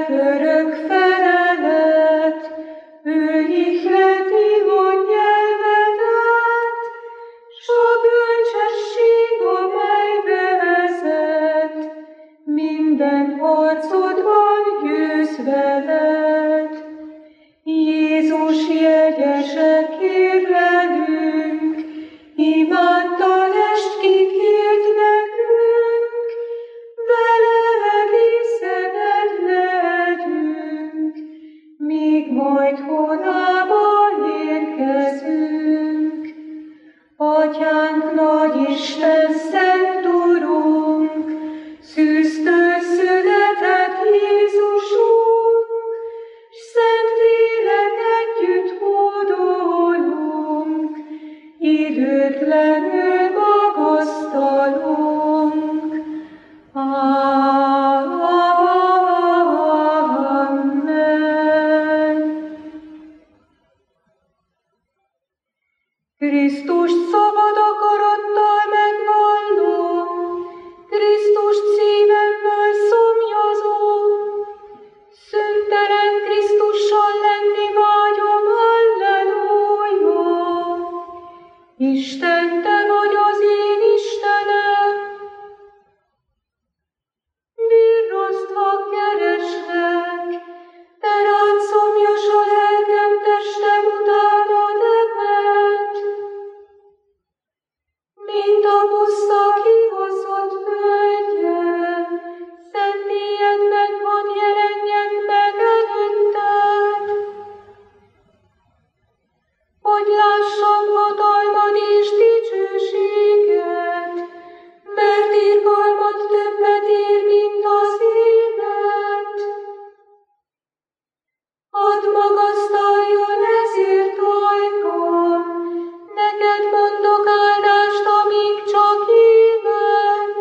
örök felelet, ő ihleti a nyelvedet, s a bölcsesség, amelybe vezet, minden harcodban győz veled. Jézus jegyese, kérlelünk, imáddal est kikért nekünk, vele egészen legyünk, míg majd honába érkezünk. Atyánk, nagy Isten, szent Urunk, szűztől született Jézusunk, s Szentlélek együtt hódolunk, időtlenül magasztalunk. Amen. Krisztust szabad akarattal megvallom, Krisztust szívemből szomjazom, szüntelen Krisztussal lenni vágyom, halleluja. Isten, te vagy az én Istenem, virrasztva kereslek, te rád szomjas a lelkem, testem utánad eved. Mint a puszta kihozott földje, szent éjjedben hadd jelenjek meg előtted, hogy lássam hatalmad és dicsőséged, mert irgalmad többet ér, mint az élet. Hadd magasztaljon ezért ajkam, neked mondok áldást, amíg csak élek.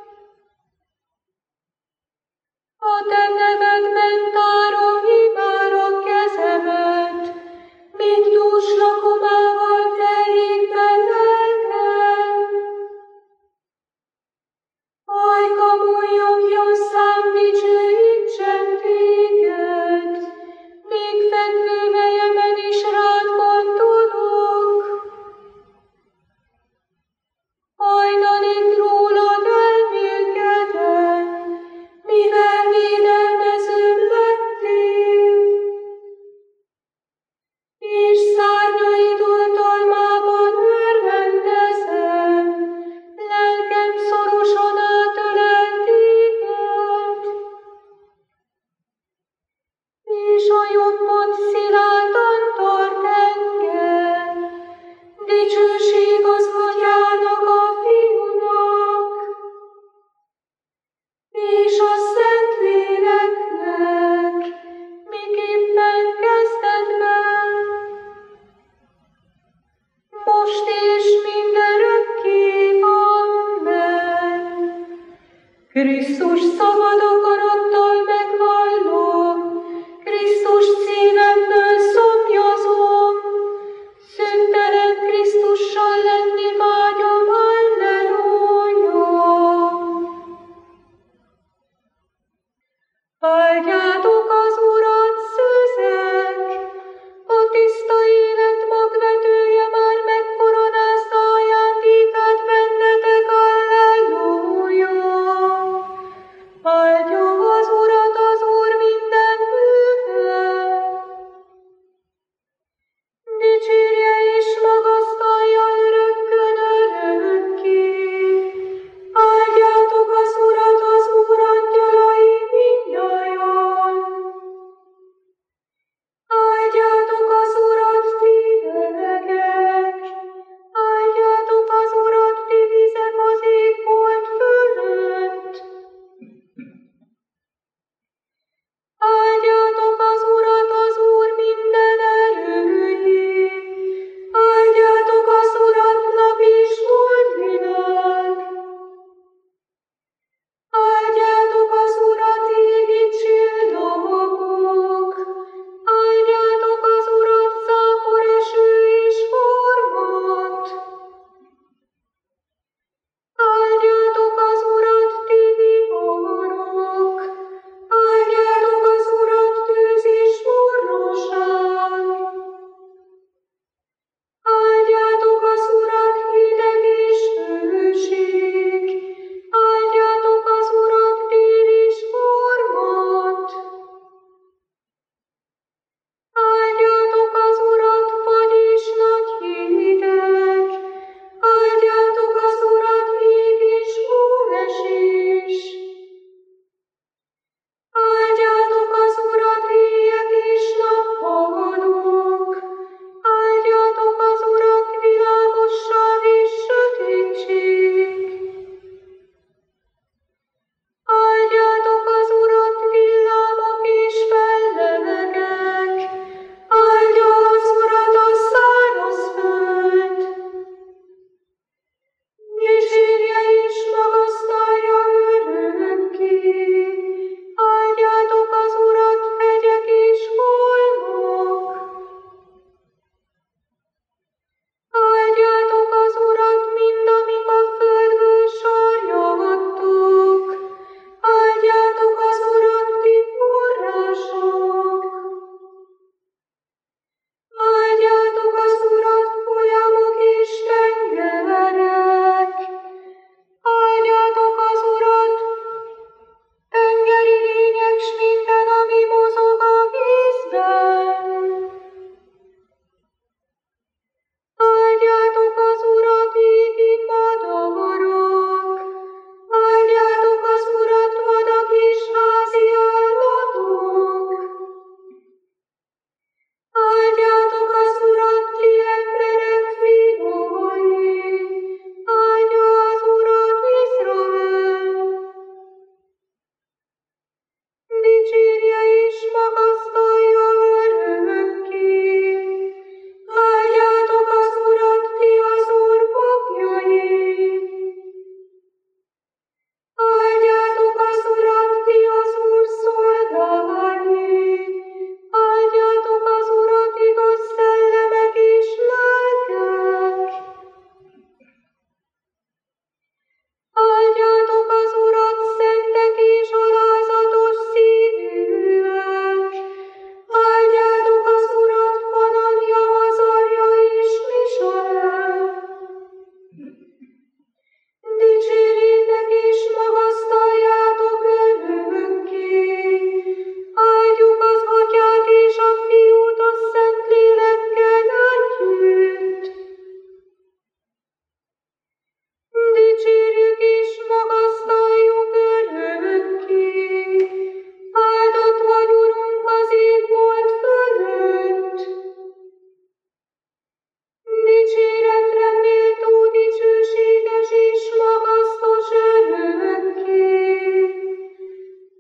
A te nevedben tárom imára kezemet, mint dús lakomával teljékben lelkem. Ajkam újjongjon szám, dicsőítsen téged, még fekvő helyemen is rád gondolok. Hajnalig rólad elmélkedem, mivel védelmezőm lettél, és szárnyaid oltalmában örvendezem, lelkem szorosan átölel téged, és a jobbod szilárdan tart engem. Dicsőség az Atyának, a Fiúnak, és a Szentléleknek, miképpen kezdetben, most és mindörökké. Amen. Krisztus szabad akarattal megvallom, Krisztust szívemből szomjazom, szüntelen Krisztussal lenni vágyom, halleluja. Áldjátok az Urat, szűzek, a tiszta élet magvetője már megkoronázta ajándékát bennetek, halleluja. Áldja az Urat az Úr minden bűve, dicsérje és magasztalja örökkön örökké. Áldjátok az Urat, az Úr angyalai mindnyájan,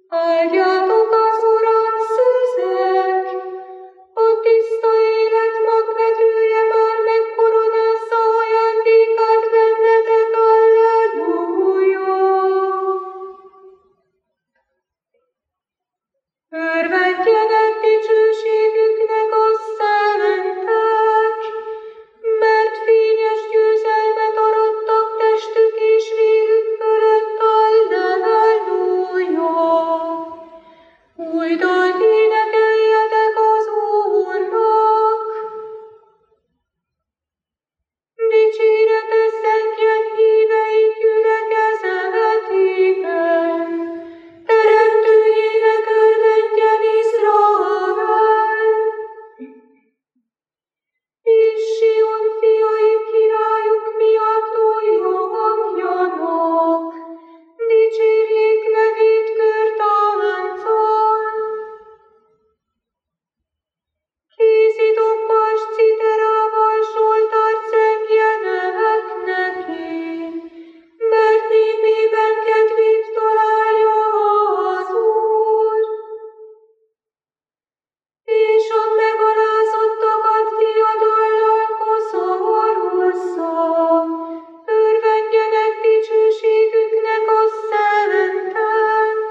Áldjátok az Urat, szűzek, a tiszta élet magvetője már megkoronázza ajándékát bennetek, alleluja. Örvendjenek dicsőségüknek a szentek, mert fényes győzelmet arattak testük és vérük fölött, alleluja. Új dalt énekeljetek az Úrnak, dicséretet szentjen hívei gyülekezetében, teremtőjének örvendjen Izrael. És Sion fiai királyuk miatt újjongjanak, dicsérjék nevét körtánccal. Kézidobbal s citerával zsoltárt zengjenek neki, mert népében kedvét találja az Úr. És a megalázottakat diadallal koszorúzza, örvendjenek dicsőségüknek a szentek.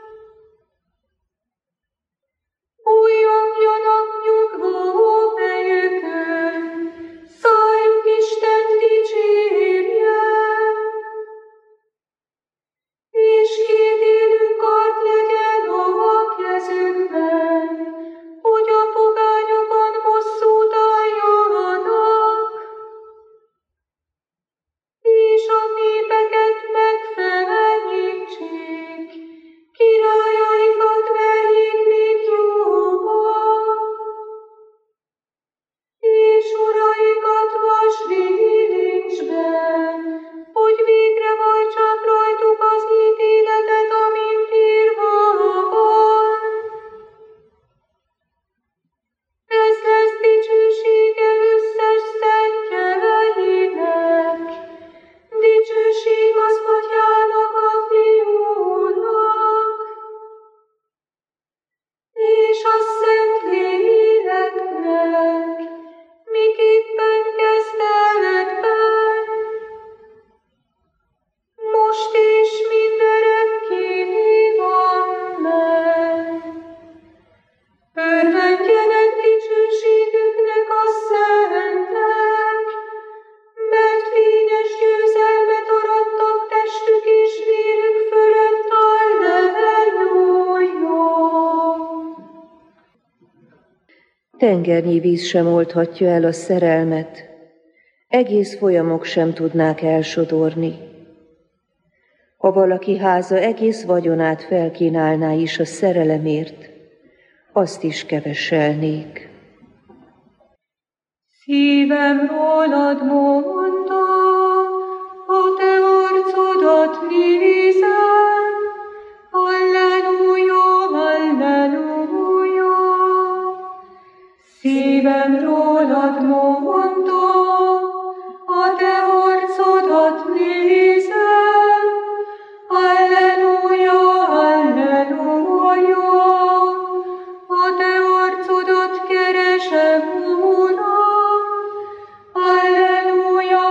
Újjongjanak nyugvó fejükön, szájuk Istent dicsérje. És kétélű kard legyen a kezükben, hogy a pogányokon bosszút álljanak, és a népeket megfenyítsék, királyaikat verjék még jobban, és uraikat vasvilincsben, hogy végrehajtsák rajtuk az ítéletet, amint írva van. Ez lesz dicsősége összes szentjeinek, dicsőség az Atyának, a Fiúnak, és a Szentléleknek, miképpen kezdetben, most és mindörökké. Amen. Örvendjenek dicsőségüknek a szentek, mert fényes győzelmet arattak testük és vérük fölött, alleluja. Tengernyi víz sem oldhatja el a szerelmet, egész folyamok sem tudnák elsodorni. Ha valaki háza egész vagyonát felkínálná is a szerelemért, azt is keveselnék. Szívem rólad mondta, a te arcodat nézem, alleluja, alleluja. Szívem rólad mondta, a te arcodat nézem, alleluja, alleluja. A te arcodat keresem, Uram, alleluja,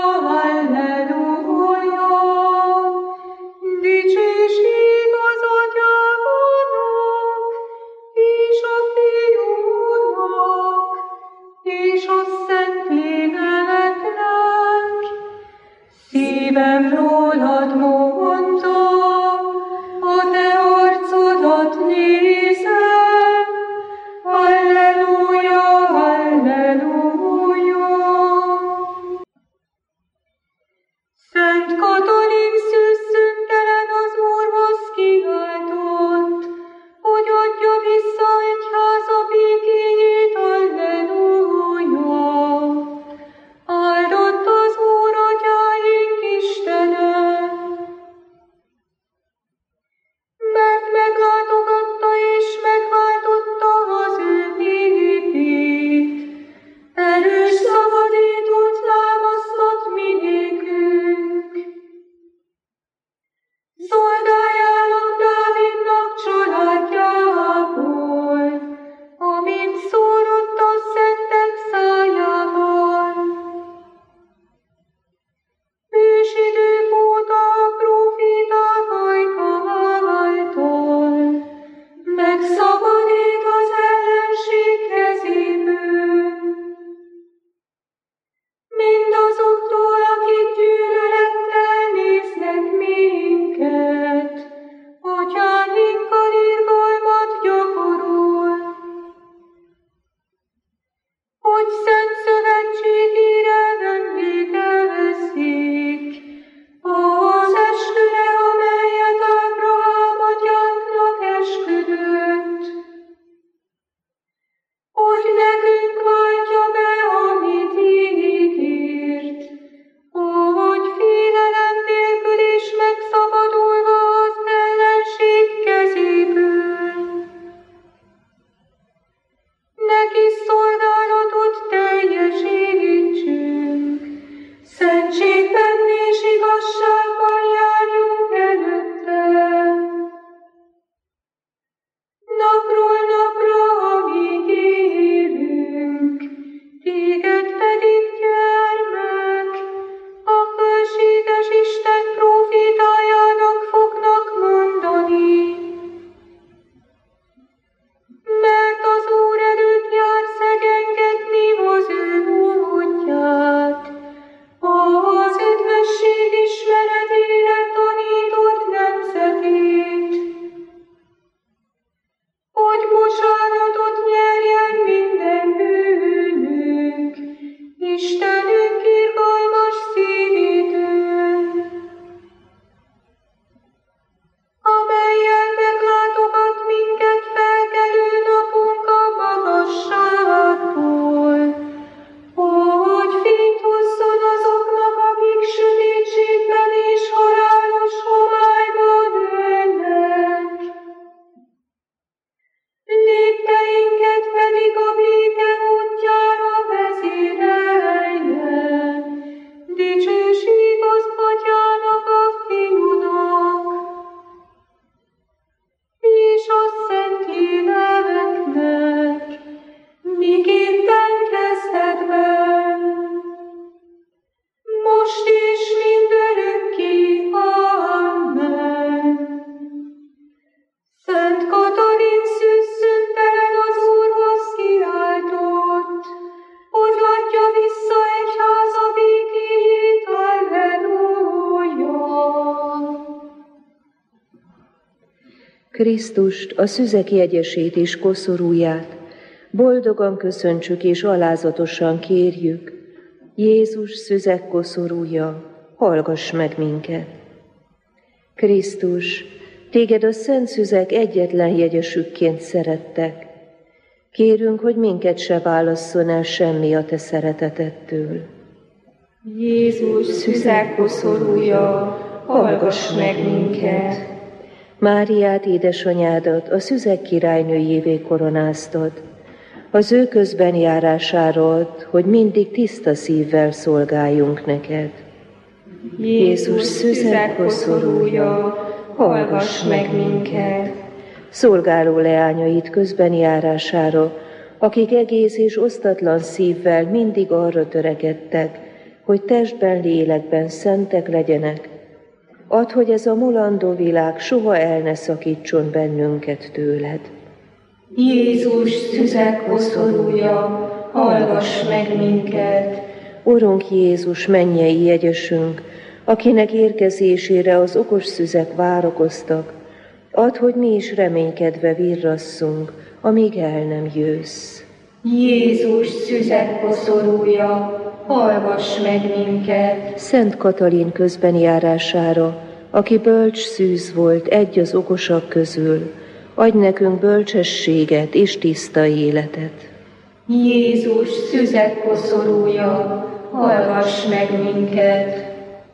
Krisztust, a szüzek jegyesét és koszorúját boldogan köszöntsük és alázatosan kérjük. Jézus szüzek koszorúja, hallgass meg minket! Krisztus, téged a szent szüzek egyetlen jegyesükként szerettek. Kérünk, hogy minket se válasszon el semmi a te szeretetettől. Jézus szüzek koszorúja, hallgass meg minket! Máriát, édesanyádat a szüzek királynőjévé koronáztad. Az ő közben járására, hogy mindig tiszta szívvel szolgáljunk neked. Jézus szüzek koszorúja, hallgass meg minket! Szolgáló leányait közben járására, akik egész és osztatlan szívvel mindig arra törekedtek, hogy testben, lélekben szentek legyenek, add, hogy ez a mulandó világ soha el ne szakítson bennünket tőled. Jézus szüzek koszorúja, hallgass meg minket! Urunk Jézus, mennyei jegyesünk, akinek érkezésére az okos szüzek várakoztak, add, hogy mi is reménykedve virrasszunk, amíg el nem jössz. Jézus szüzek koszorúja, hallgass meg minket! Szent Katalin közben járására, aki bölcs szűz volt egy az okosak közül, adj nekünk bölcsességet és tiszta életet. Jézus szüzek koszorúja, hallgass meg minket!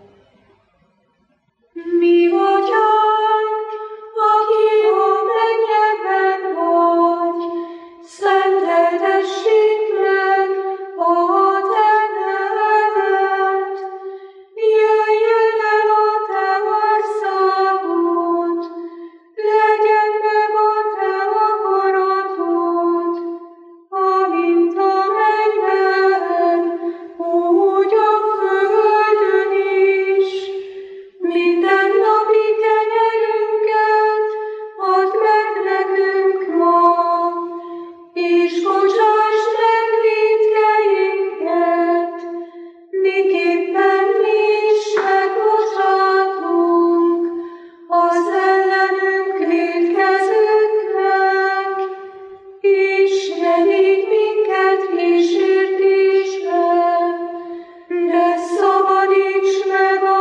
Mi atyánk, aki a mennyekben vagy, szenteltessék meg a te neved. Jöjjön el a te országod, legyen meg a te akaratod, amint a mennyben, úgy a földön is. Mindennapi kenyerünket add meg nekünk ma, és bocsásd meg vétkeinket, miképpen mi is megbocsátunk az ellenünk vétkezőknek, és ne vigy minket kísértésbe, de szabadíts meg a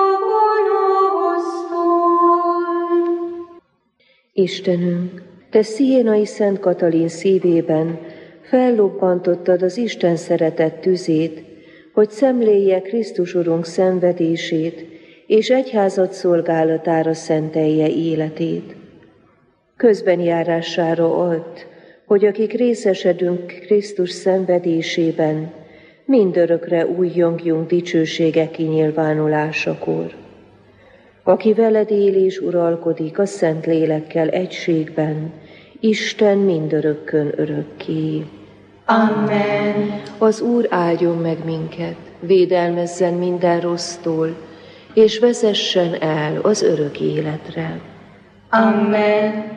gonosztól. Istenünk, te Sziénai Szent Katalin szívében fellobbantottad az Isten szeretet tüzét, hogy szemlélje Krisztus Urunk szenvedését, és egyházad szolgálatára szentelje életét. Közben járására add, hogy akik részesedünk Krisztus szenvedésében, mindörökre újjongjunk dicsősége kinyilvánulásakor. Aki veled él és uralkodik a Szent Lélekkel egységben, Isten mindörökkön örökké. Amen. Az Úr áldjon meg minket, védelmezzen minden rossztól, és vezessen el az örök életre. Amen.